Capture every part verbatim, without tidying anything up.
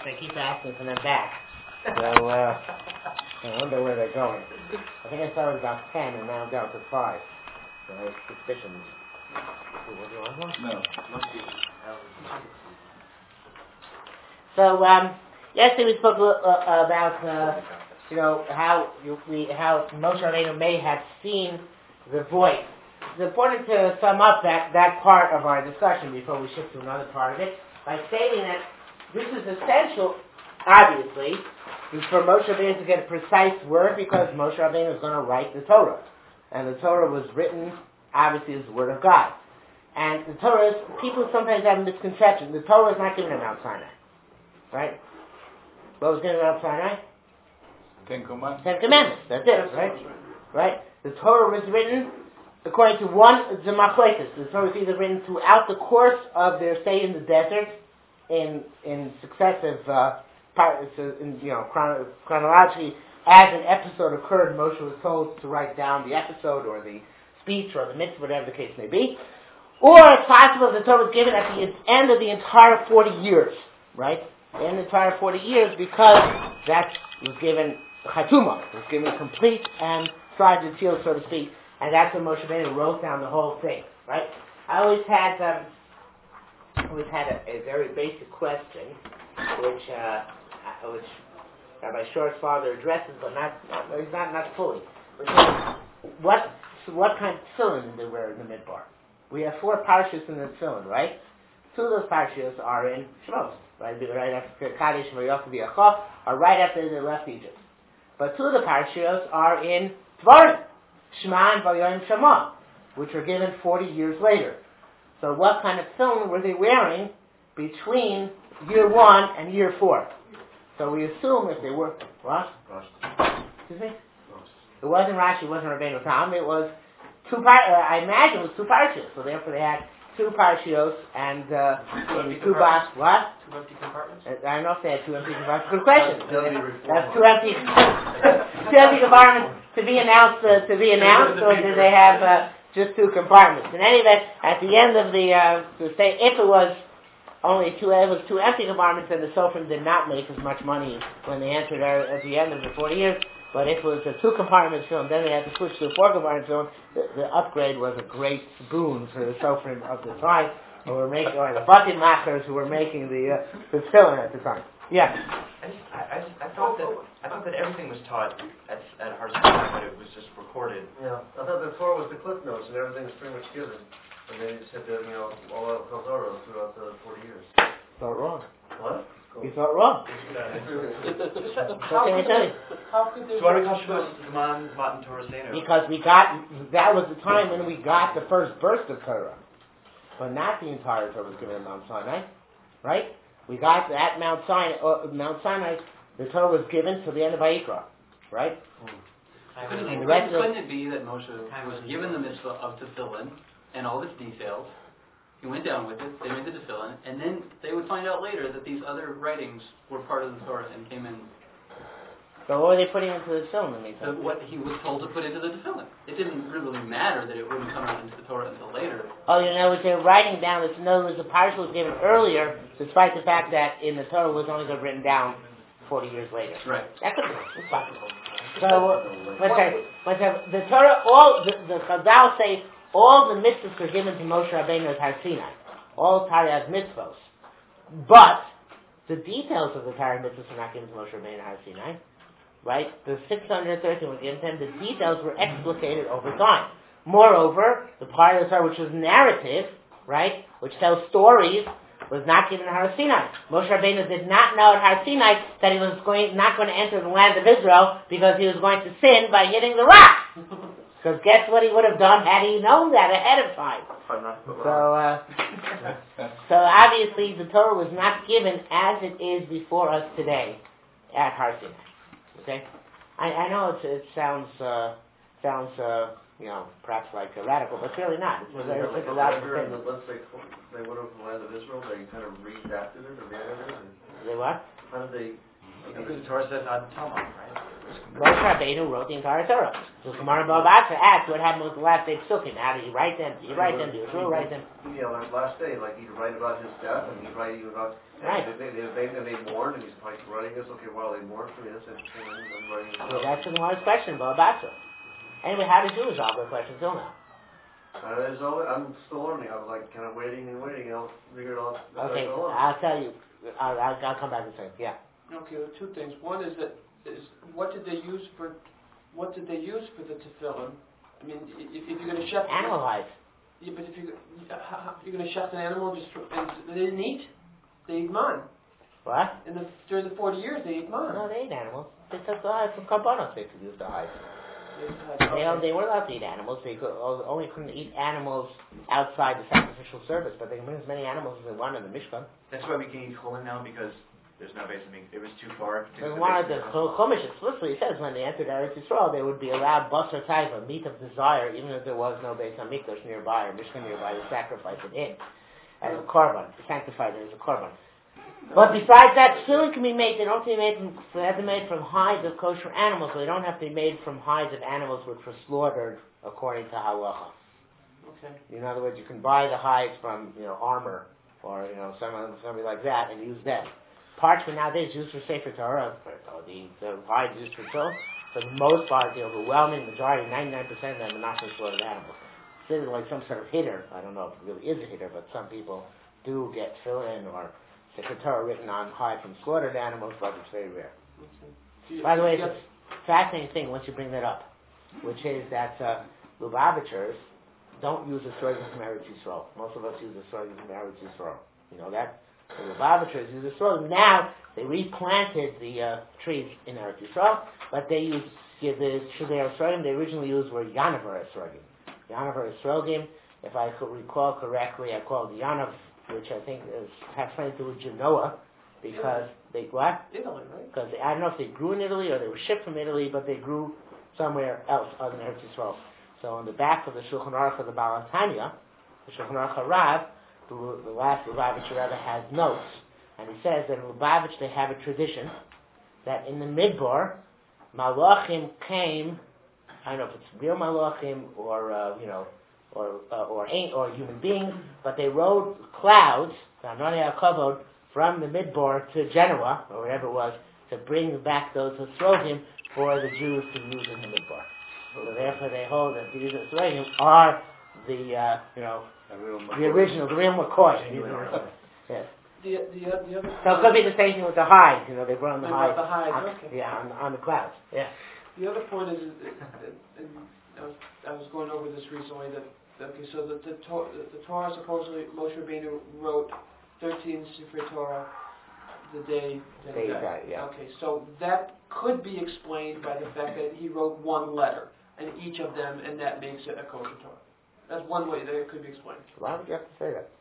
They keep asking for them back. So, uh, I wonder where they're going. I think I started about ten and now I'm down to five. So I have suspicions. What do you want one? No. So, um, yesterday we spoke uh, about, uh, you know, how you, we, how Moshe Rabbeinu may have seen the voice. It's important to sum up that, that part of our discussion before we shift to another part of it by stating that this is essential, obviously, for Moshe Rabbeinu to get a precise word because Moshe Rabbeinu is going to write the Torah. And the Torah was written, obviously, as the Word of God. And the Torah is, people sometimes have a misconception. The Torah is not given at Mount Sinai. Right? What was given at Mount Sinai? Ten Commandments. Ten Commandments. That's it, right? Right? The Torah was written according to one, the Machlekes. The Torah was either written throughout the course of their stay in the desert in in successive uh, parts, in, you know, chron- chronologically, as an episode occurred, Moshe was told to write down the episode or the speech or the mitzvah, whatever the case may be. Or it's possible the Torah was given at the end of the entire forty years, right? The end of the entire forty years, because that was given Chatuma, it was given complete and signed and sealed, so to speak, and that's when Moshe Rabbeinu wrote down the whole thing, right? I always had, um, I always had a, a very basic question, which, uh, which Rabbi Shor's father addresses, but not, not, not, not fully. Which is, what, what kind of tefillin did they wear in the Midbar? We have four parshas in the tefillin, right? Two of those parshas are in Shmos, right? Right after Kadesh and Vayakov V'Yachov, are right after they left Egypt. But two of the parshas are in Dvarim, Shema and Vayoim Shema, which were given forty years later. So what kind of tefillin were they wearing between year one and year four? So we assume if they were, what? Excuse me? It wasn't Rashi, it wasn't Rabbeinu Tam, it was two par- uh, I imagine it was two parshas, so therefore they had two parshios and uh, two, two box, what? Two empty compartments? I don't know if they had two empty compartments. Good question. That's two empty, two empty compartments to be announced, uh, to be announced, or do they have uh, just two compartments? In any event, at the end of the, uh, to say, if it was only two, it was two empty compartments, and the Sofrim did not make as much money when they entered at the end of the forty years. But if it was a two-compartment film, then they had to switch to a four-compartment film. The, the upgrade was a great boon for the Sofrim of the time, who were making, or the bucket machers who were making the uh, the film at the time. Yeah. I, just, I, I, just, I thought that I thought that everything was taught at at Har Sinai, but it was just recorded. Yeah, I thought the Torah was the cliff notes and everything was pretty much given, and then you just had to, you know, all out Chazorah throughout the forty years. Thought wrong. What? You thought wrong. How can I tell you? How could they? So why do Matan Torah Seinu? Because we got, that was the time when we got the first burst of Torah. But not the entire Torah was given at Mount Sinai. Right? We got at Mount Sinai, uh, Mount Sinai, the Torah was given to the end of Vayikra. Right? Couldn't, And it, the rest of couldn't it be that Moshe was given the mitzvah of tefillin and all its details? He went down with it, they made the tefillin, and then they would find out later that these other writings were part of the Torah and came in. So what were they putting into the film in the So what he was told to put into the tefillin. It didn't really matter that it wouldn't come out into the Torah until later. Oh, you know, they're writing down this. In other words, the parsha was given earlier, despite the fact that in the Torah was only written down forty years later. Right. That's it's possible. So, but the, but the, the Torah, all the, the Chazal say all the mitzvahs are given to Moshe Rabbeinu at Har Sinai. All Torah has mitzvahs, but the details of the Torah mitzvahs are not given to Moshe Rabbeinu at Har Sinai. Right? The six hundred thirteen were given to him. The details were explicated over time. Moreover, the part of the Torah which was narrative, right, which tells stories, was not given at Har Sinai. Moshe Rabbeinu did not know at Har Sinai that he was going not going to enter the land of Israel because he was going to sin by hitting the rock. Because guess what he would have done had he known that ahead of time. So, uh, so obviously the Torah was not given as it is before us today at Har Sinai. Okay, I, I know it's, it sounds uh, sounds uh, you know perhaps like a radical, but it's really not. It's a very like simple logical thing. Once they they went over the land of Israel, they kind of redacted it or re-edited it. They what? How did they? Because the Torah says not Talmud, right? Moshe Rabbeinu wrote the entire Torah. So Gemara Bava Basra asked what happened with the last day psukim. How did he write them? Did he write them? Did Yeshua write them? Yeah, like last day, like he'd write about his death, and he'd write about. Right. They, they, they, they, they mourned, and he's like writing this. Okay, well, they mourned for this, and I'm writing. So that's the Gemara's question, Bava Basra. Anyway, how did you resolve the question till now? Uh, it's always, I'm still learning. I was like kind of waiting and waiting, and I'll figure it out. as I Okay, go along. I'll tell you. I'll, I'll, I'll come back and say, yeah. Okay, well, two things. One is that is what did they use for what did they use for the tefillin? I mean, if, if you're going to shecht Animal hides. yeah, but if you you're going to shecht an animal, just and they didn't eat, they ate man. What? In the during the forty years, they ate man. No, they ate animals. They took the hides from Karbanos. They could use the hides. They, They, they were allowed to eat animals. They could, only couldn't eat animals outside the sacrificial service, but they can bring as many animals as they want in the Mishkan. That's why we can eat chulin now, because there's no base. I mean, it was too far. They wanted the Chumash explicitly says when they entered Eretz Yisrael, they would be allowed basar taiva, meat of desire, even if there was no Beis Hamikdash nearby or Mishkan nearby to sacrifice it in as a korban, to sanctify it as a korban. But besides that, tefillin can be made. They don't have to be made from. They have to be made from hides of kosher animals. So they don't have to be made from hides of animals which were slaughtered according to halacha. okay. In other words, you can buy the hides from you know armor or you know someone somebody like that and use them. Parchment nowadays used for Sefer Torah. Or the the hides used for Torah. For the most part, the overwhelming majority, ninety-nine percent of them are not from slaughtered animals. It's like some sort of hitter. I don't know if it really is a hitter, but some people do get tefillin or Sefer Torah written on hide from slaughtered animals, but it's very rare. okay. By the way, it's a fascinating thing once you bring that up, which is that uh, Lubavitchers don't use a sorghum from Eretz Yisrael. Most of us use a sorghum from Eretz Yisrael. You know that? The Lubavitchers use a sorghum. Now, they replanted the uh, trees in Eretz Yisrael, but they use, yeah, the Shudei sorghum they originally used were Yanavar sorghum. Yanavar sorghum, if I could recall correctly, I called Yanav, which I think is, has something to do with Genoa, because they, what? Italy, right? Because I don't know if they grew in Italy or they were shipped from Italy, but they grew somewhere else other than Eretz Yisrael. So on the back of the Shulchan Aruch of the Baal Tanya, the Shulchan Aruch Harav, the, the last Lubavitcher Rebbe has notes, and he says that in Lubavitch they have a tradition that in the Midbar, Malachim came, I don't know if it's real Malachim or, uh, you know, or uh, or or human beings, but they rode clouds, from the Midbar to Genoa, or wherever it was, to bring back those Esrogim for the Jews to use in the Midbar. So therefore they hold that these Esrogim are the, uh, you know, the original, the real McCoy. Yes. The, the, the other So it could be the same thing with the hides, you know, they brought the They brought hides, the hides, on, okay. yeah, on, on the clouds. Yeah. The other point is, is that, and I was, I was going over this recently, that, okay, so the, the, Tor- the, the Torah, supposedly, Moshe Rabbeinu wrote thirteen Sefer Torah the day that Day he he died. died, yeah. Okay, so that could be explained by the fact that he wrote one letter, and each of them, and that makes it a kosher Torah. That's one way that it could be explained. Why would you have to say that?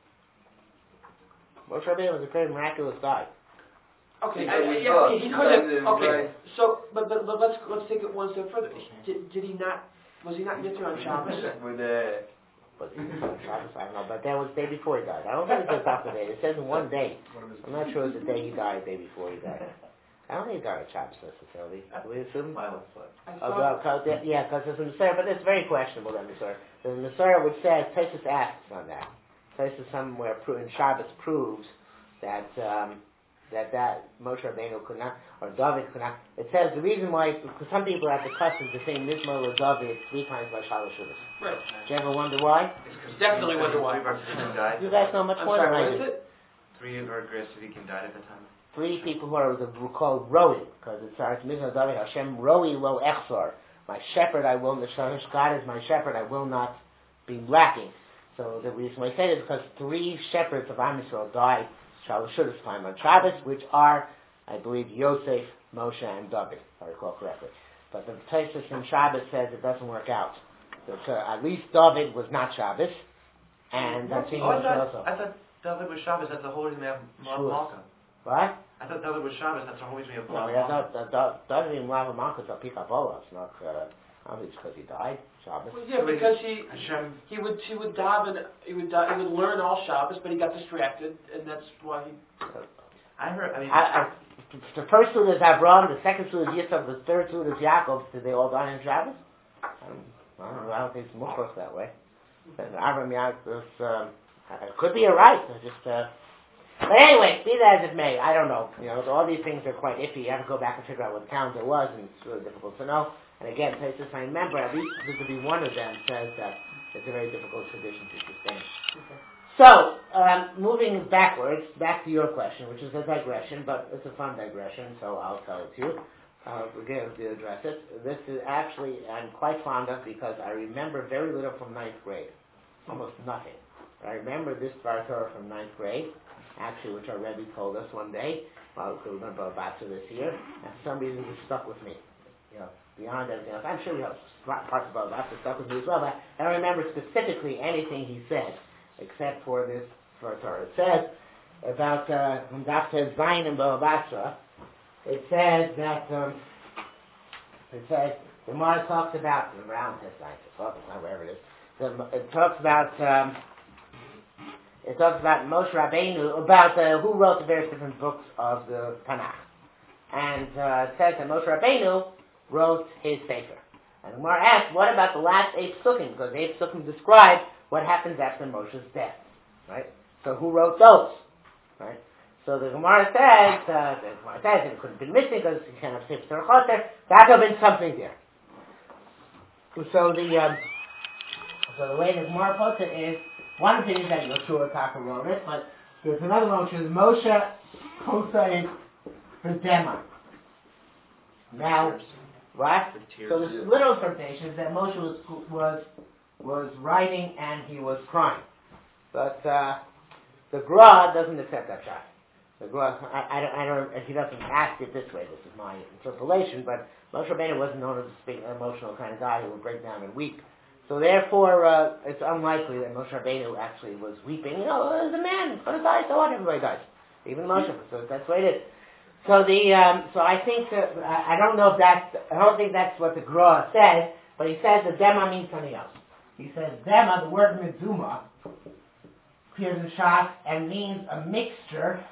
Moshe Rabbeinu was a very miraculous guy. Okay, He I, could- yeah, okay, he he could have. could have, Okay, right. so but but but let's let's take it one step further. Did, did he not? Was he not Yitzhak on Shabbos? With the But he was on Shabbos, I don't know, but that was the day before he died. I don't think it was about the day. It says in one day. I'm not sure it was the day he died, the day before he died. I don't think he died on Shabbos necessarily. Do we assume? I Oh, thought, well, cause, yeah, because it's a Messiah, but it's very questionable, that Messiah. The Messiah would say, Tesis asks on that. Tesis somewhere pro- in Shabbos proves that um, that that Moshe Rabbeinu could not, or David could not. It says the reason why, because some people have the custom to say Mizmor or David three times by Shalosh Shudas. right. Do you ever wonder why? Definitely wonder why. Three of our tzaddikim died. You guys know much I'm more sorry, than I what is do. it? Three of our great tzaddikim died at that time. Three people who are were called Roi, because it starts Mizmor David Hashem Roi Lo Echsor. My shepherd I will, God is my shepherd, I will not be lacking. So the reason why I say this is because three shepherds of Am Yisrael died Shalosh Shudas time on Shabbos, which are, I believe, Yosef, Moshe, and David, if I recall correctly. But the Tosfos in Shabbos says it doesn't work out. So at least David was not Shabbos, and that's Oh, I thought, I thought David was Shabbos. That's the whole reason we have Sure. Malka. What? I thought David was Shabbos. That's the whole reason we have No, Malka. yeah, no, the- the- David in Lava Malka is a Pikabola. It's not, uh, obviously because he died, Shabbos. Well, yeah, because he Hashem. he would he would daven, he would da- he would learn all Shabbos, but he got distracted, and that's why he. I heard. I mean, I, I, the first student is Abraham, the second student is Yitzchak, the third student is Yaakov. Did they all die in Shabbos? I don't, I don't know. I don't think it's muchos that way. And Abraham, Yaakov, um, it could be a right. Just, uh, but anyway, be that as it may, I don't know. You know, all these things are quite iffy. You have to go back and figure out what the calendar was, and it's really difficult to know. And again, places I remember, at least there could be one of them says that it's a very difficult tradition to sustain. Okay. So, um, moving backwards, back to your question, which is a digression, but it's a fun digression, so I'll tell it to you. Uh, we're going to address it. This is actually, I'm quite fond of because I remember very little from ninth grade. Almost nothing. But I remember this Dvar Torah from ninth grade, actually, which our Rebbe told us one day, while we learned about Batza this year, and for some reason it stuck with me. You know, beyond everything else. I'm sure we have parts about Batza stuck with me as well, but I don't remember specifically anything he said, except for this Dvar Torah. It says about from Dafta Zayin and Bava Basra, it says that um, it says the Gemara talks about around this Zayin, wherever it is. The, it talks about um, it talks about Moshe Rabbeinu, about uh, who wrote the various different books of the Tanakh, and uh, it says that Moshe Rabbeinu wrote his Sefer. And the Gemara asks, what about the last eight psukim? Because the eight psukim describe what happens after Moshe's death, right? So who wrote those, right? So the Gemara says, uh, the Gemara says it couldn't have been missing because you can't have Sefer Torah there. That would have been something there. So the um, so the way the Gemara puts it is, one thing is that Yoshua Taka wrote it, but there's another one which is Moshe Kosai B'Dema. Now, what? So the literal interpretation is that Moshe was was was writing and he was crying, but uh, the Gra doesn't accept that shot. The Gra, I, I don't, I don't, he doesn't ask it this way. This is my interpolation, but Moshe Rabbeinu wasn't known as a an emotional kind of guy who would break down and weep. So therefore, uh, it's unlikely that Moshe Rabbeinu actually was weeping. You know, as a man, he's going to die. So what? Everybody dies, even Moshe. So that's what it is. So the um, so I think that, I, I don't know if that's I don't think that's what the Gra says, but he says the Dema means something else. He says Dema, the word Mizuma, appears in Shas and means a mixture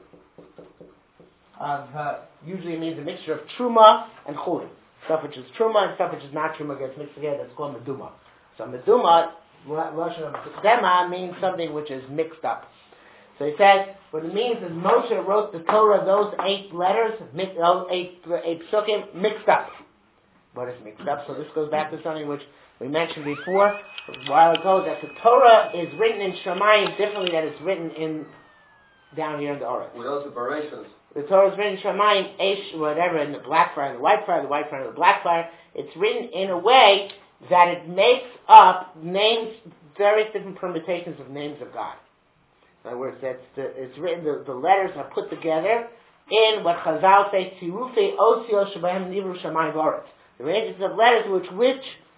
of uh, usually it means a mixture of Truma and Chulin. Stuff which is Truma and stuff which is not Truma gets mixed together. That's called Meduma. So Meduma, Russian of Dema, means something which is mixed up. So he says, what it means is Moshe wrote the Torah, those eight letters, those eight, eight psukim, mixed up. What is mixed up? So this goes back to something which we mentioned before, a while ago, that the Torah is written in Shemayim differently than it's written in down here in the Orach. Without separations. The Torah is written in Shemayim, Eish, whatever, in the black fire, the white fire, the white fire, the black fire. It's written in a way that it makes up names, various different permutations of names of God. In other words, that's the, it's written, the, the letters are put together in what Chazal say, Tirufei Osio Shebahem Nivru Shamayim V'Aretz. The ranges of letters which which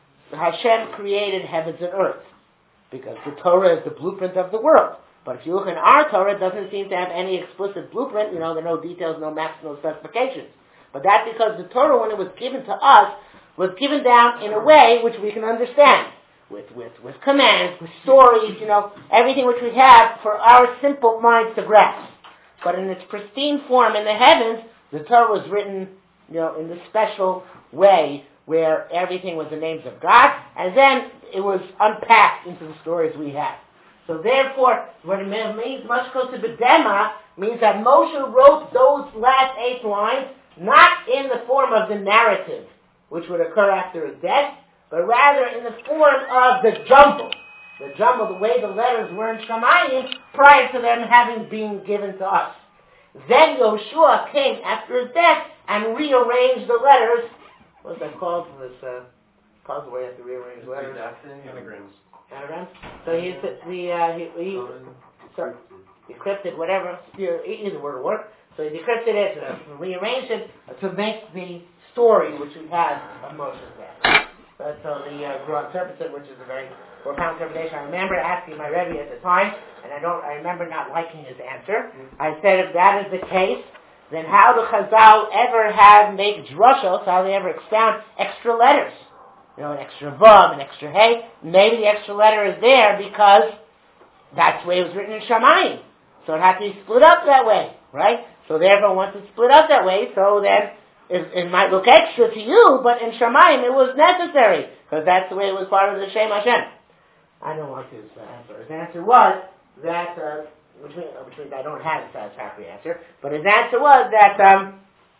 Hashem created heavens and earth. Because the Torah is the blueprint of the world. But if you look in our Torah, it doesn't seem to have any explicit blueprint. You know, there are no details, no maps, no specifications. But that's because the Torah, when it was given to us, was given down in a way which we can understand. With, with, with commands, with stories, you know, everything which we have for our simple minds to grasp. But in its pristine form in the heavens, the Torah was written, you know, in this special way where everything was the names of God, and then it was unpacked into the stories we have. So therefore, what it means, much closer to B'Dema, means that Moshe wrote those last eight lines not in the form of the narrative, which would occur after his death, but rather in the form of the jumble. The jumble, the way the letters were in Shemayim prior to them having been given to us. Then Yoshua came after his death and rearranged the letters. What's that called? This uh, puzzle where you have to rearrange letters. Anagrams. Anagrams. So he's the, the uh, he, he sorry, decrypted whatever. Either word will work. So he decrypted it, uh, rearranged it to make the story which we had of Moshe's death. But so the uh, Gra interprets it, which is a very profound interpretation. I remember asking my Rebbe at the time, and I don't. I remember not liking his answer. Mm-hmm. I said, if that is the case, then how do Chazal ever have make drushos? How do they ever expound extra letters? You know, an extra vav, an extra hey. Maybe the extra letter is there because that's the way it was written in Shemayim. So it had to be split up that way, right? So therefore, once it's split up that way, so then it, it might look extra to you, but in Shemayim it was necessary, because that's the way it was part of the Shem Hashem. I don't want his uh, answer. His answer was that, uh, which, means, which means I don't have a satisfactory answer, but his answer was that, um,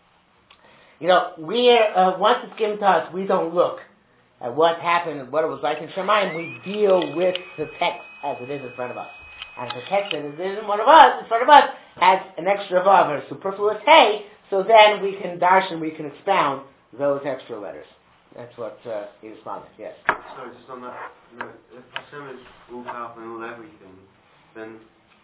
you know, we uh, once it's given to us, we don't look at what happened and what it was like in Shemayim. We deal with the text as it is in front of us. And the text that is in front of us, in front of us, has an extra vav or superfluous hey, so then we can darshan, we can expound those extra letters. That's what uh, he responded, yes. Sorry, just on that, you know, if Hashem is all powerful and all everything, then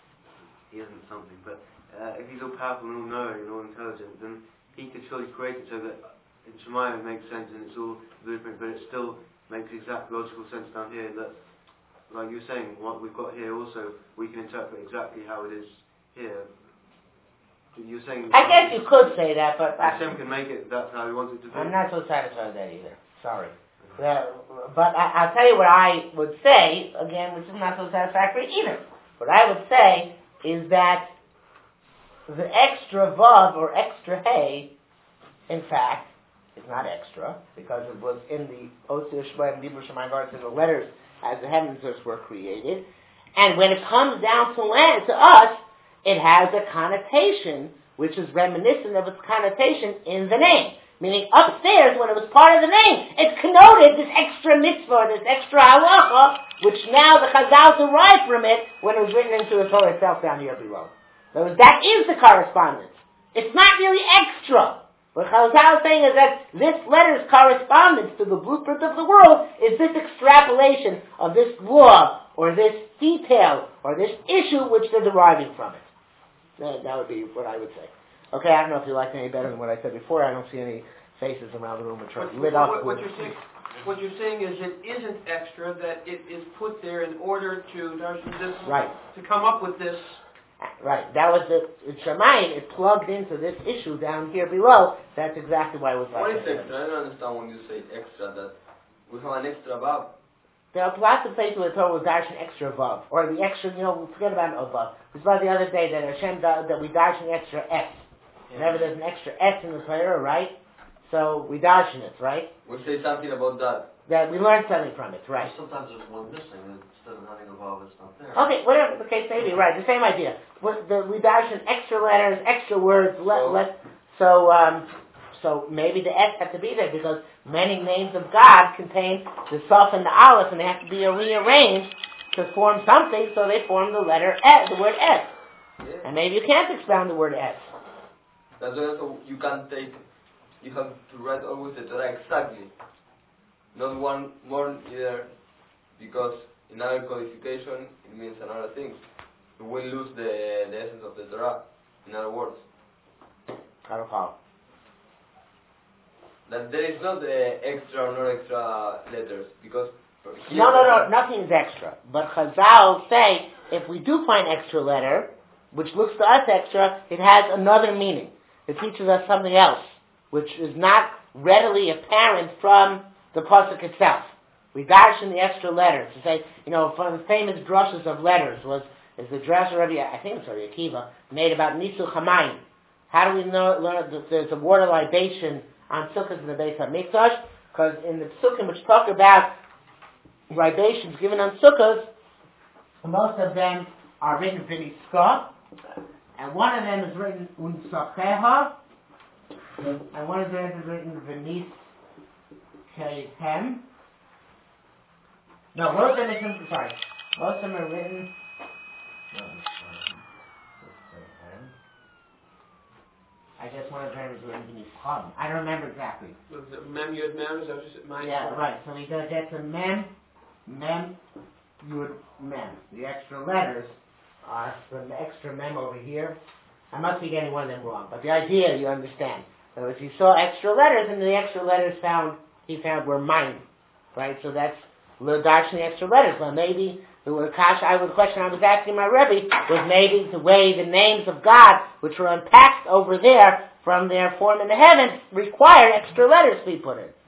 he isn't something, but uh, if he's all powerful and all knowing and all intelligent, then he could surely create it so that in Shemayim it makes sense and it's all blueprint, but it still makes exact logical sense down here that, like you were saying, what we've got here also, we can interpret exactly how it is here. You're saying... I guess you could say that, but... Hashem can make it, that's how he wants it to be. I'm not so satisfied with that either. Sorry. Uh, but I, I'll tell you what I would say, again, which is not so satisfactory either. What I would say is that the extra vav or extra hey, in fact, is not extra, because it was in the Osir Shemaim, Dibur Shemaim, in the letters as the heavens were created. And when it comes down to land, to us, it has a connotation which is reminiscent of its connotation in the name. Meaning upstairs, when it was part of the name, it connoted this extra mitzvah, this extra halacha, which now the Chazal derived from it when it was written into the Torah itself down here below. So that is the correspondence. It's not really extra. What Chazal is saying is that this letter's correspondence to the blueprint of the world is this extrapolation of this law, or this detail, or this issue which they're deriving from it. That, that would be what I would say. Okay, I don't know if you liked it any better than what I said before. I don't see any faces around the room which are What, lit what, up. what, what with- you're saying, what you're saying is it isn't extra, that it is put there in order to, this, Right. to come up with this. Right, that was the, in Shemayim, it plugged into this issue down here below. That's exactly why it was like What is that. extra? I don't understand when you say extra, that we have an extra vav. There are lots of places where the Torah was dashing extra vav, or the extra, you know, forget about a vav. We saw the other day that Hashem, da- that we dashing extra s. Whenever there's an extra s in the Torah, right? So we dashing it, right? We say something about that. That we learned something from it, right? Sometimes there's one missing, and instead of having a vav, it's not there. Okay, whatever the case may be, right? The same idea. What the, we dash in extra letters, extra words. Let, So- let, so, um, so maybe the S have to be there because many names of God contain the Saf and the Aleph, and they have to be rearranged to form something. So they form the letter S, the word S. Yeah. And maybe you can't expound the word S. That's why also you can't take, you have to write always the Torah exactly. Not one more either, because in other codification it means another thing. You will lose the, the essence of the Torah, in other words. I don't follow. That there is not the extra or not extra letters, because... here- No, no, no, nothing's extra. But Chazal say, if we do find extra letter, which looks to us extra, it has another meaning. It teaches us something else, which is not readily apparent from the pasuk itself. We dash in the extra letters to say, you know, one of the famous drushes of letters was is the drush of Rabbi, I think it's Rabbi Akiva, made about Nisu Chamayim. How do we know learn that there's a water libation on Sukkot in the Beis HaMikdash? Because in the Psukim which talk about libations given on Sukkot, most of them are written V'niskah, and one of them is written Unsacheha, and one of them is written V'nis Kehem. No, most of them are, sorry, most of them are written, I guess one of them is written V'nis Chum. I don't remember exactly. Was it Mem Yud Mem? Is that what you said? Mine? Yeah, right. So we gotta get the mem, mem, yud, mem. The extra letters are from the extra mem over here. I must be getting one of them wrong, but the idea you understand. So if you saw extra letters, and the extra letters found he found were mine, right? So that's l'dash the extra letters. Well, maybe the Kash, I was the question I was asking my Rebbe was maybe the way the names of God, which were unpacked over there from their form in the heavens, required extra letters to be put in.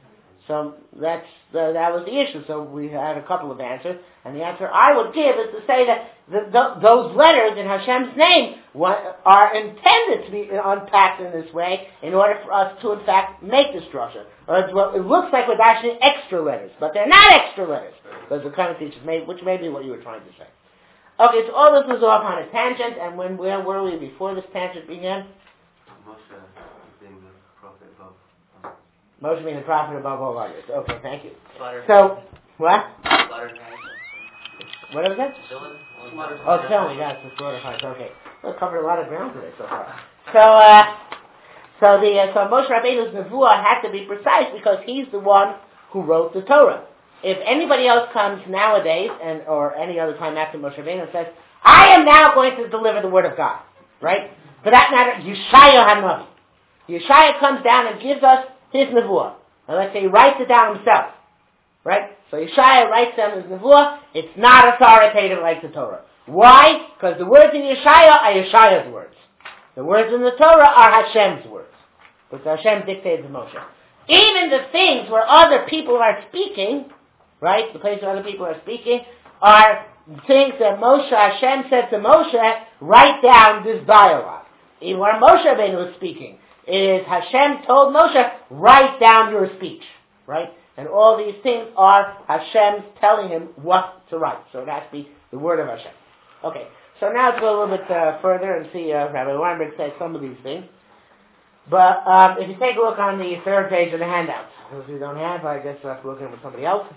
So that's uh, that was the issue. So we had a couple of answers, and the answer I would give is to say that the, the, those letters in Hashem's name are intended to be unpacked in this way in order for us to, in fact, make the structure. Or it's, well, it looks like we're actually extra letters, but they're not extra letters, because the current teachers made, which may be what you were trying to say. Okay, so all this was off on a tangent, and when where were we before this tangent began? Moshe being the prophet above. Moshe being the prophet above all others. Okay, thank you. Slaughter. So, what? Slaughter. What was that? Villain? Oh, tell me, that's the slaughter house. Okay, we've covered a lot of ground today so far. So, uh, so the uh, so Moshe Rabbeinu's nevuah had to be precise because he's the one who wrote the Torah. If anybody else comes nowadays, and or any other time after Moshe Rabbeinu and says, "I am now going to deliver the word of God," right? For that matter, Yeshaya Hanavi. Yeshaya comes down and gives us his nevuah. And let's say he writes it down himself, right? So Yeshaya writes down his nevuah. It's not authoritative like the Torah. Why? Because the words in Yeshaya are Yeshaya's words. The words in the Torah are Hashem's words. Because Hashem dictated to Moshe. Even the things where other people are speaking, right? The place where other people are speaking are things that Moshe, Hashem said to Moshe, write down this dialogue. Even where Moshe Rabbeinu was speaking, it is Hashem told Moshe, write down your speech, right? And all these things are Hashem telling him what to write. So it has to be the word of Hashem. Okay, so now let's go a little bit uh, further and see uh, Rabbi Weinberg says some of these things. But um, if you take a look on the third page of the handout, if you don't have, I guess I'll have to look in with somebody else.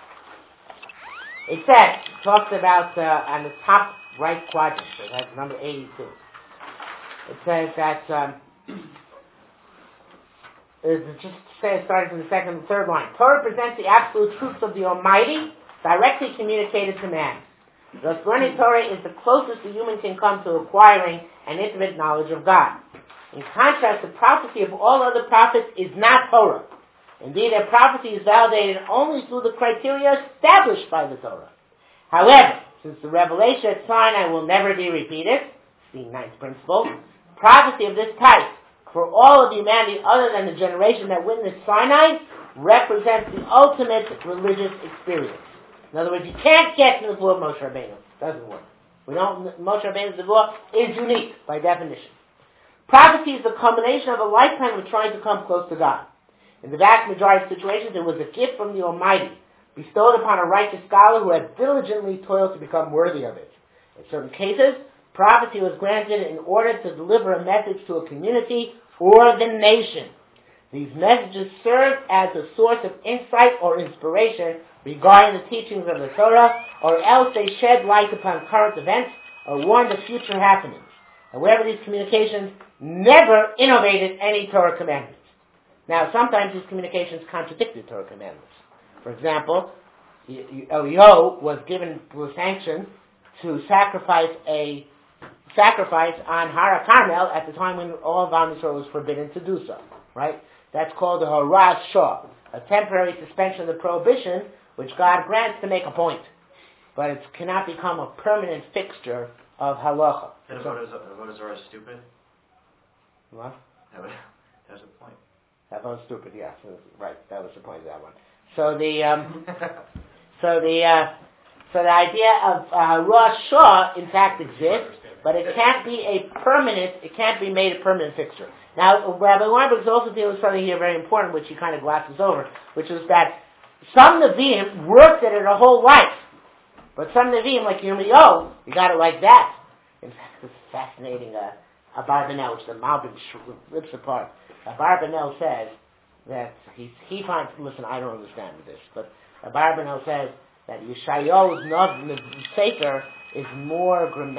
It says, talks about uh, on the top right quadrant, it has number eighty-two. It says that, um, it just says, starting from the second and third line, Torah presents the absolute truths of the Almighty, directly communicated to man. Thus, learning Torah is the closest the human can come to acquiring an intimate knowledge of God. In contrast, the prophecy of all other prophets is not Torah. Indeed, their prophecy is validated only through the criteria established by the Torah. However, since the revelation at Sinai will never be repeated, the ninth principle, prophecy of this type for all of humanity other than the generation that witnessed Sinai represents the ultimate religious experience. In other words, you can't get to the nevuah of Moshe Rabbeinu. It doesn't work. We don't, Moshe Rabbeinu's nevuah is unique by definition. Prophecy is the combination of a lifetime of trying to come close to God. In the vast majority of situations, it was a gift from the Almighty, bestowed upon a righteous scholar who had diligently toiled to become worthy of it. In certain cases, prophecy was granted in order to deliver a message to a community or the nation. These messages served as a source of insight or inspiration regarding the teachings of the Torah, or else they shed light upon current events or warned of future happenings. However, these communications never innovated any Torah commandments. Now, sometimes these communications contradicted Torah commandments. For example, Eliyahu was given was sanctioned to sacrifice a sacrifice on Har HaKarmel at the time when all of Am Yisrael was forbidden to do so. Right? That's called the Horaz Shah, a temporary suspension of the prohibition which God grants to make a point, but it cannot become a permanent fixture of halacha. That Avodah Zarah is stupid? What? That was, that was the point. That was stupid, yes. Right, that was the point of that one. So the, um, so the, uh, so the idea of uh, Rosh Shah, in fact, exists, but it can't be a permanent, it can't be made a permanent fixture. Now, Rabbi Weinberg is also dealing with something here very important, which he kind of glosses over, which is that some Nevi'im worked at it a whole life. But some Nevi'im, like Yirmiyahu, you got it like that. In fact, it's fascinating, uh, Abarbanel, which the Malbim rips apart. Abarbanel says that he, he finds, listen, I don't understand this, but Abarbanel says that Yeshayahu's Sefer is more grammatically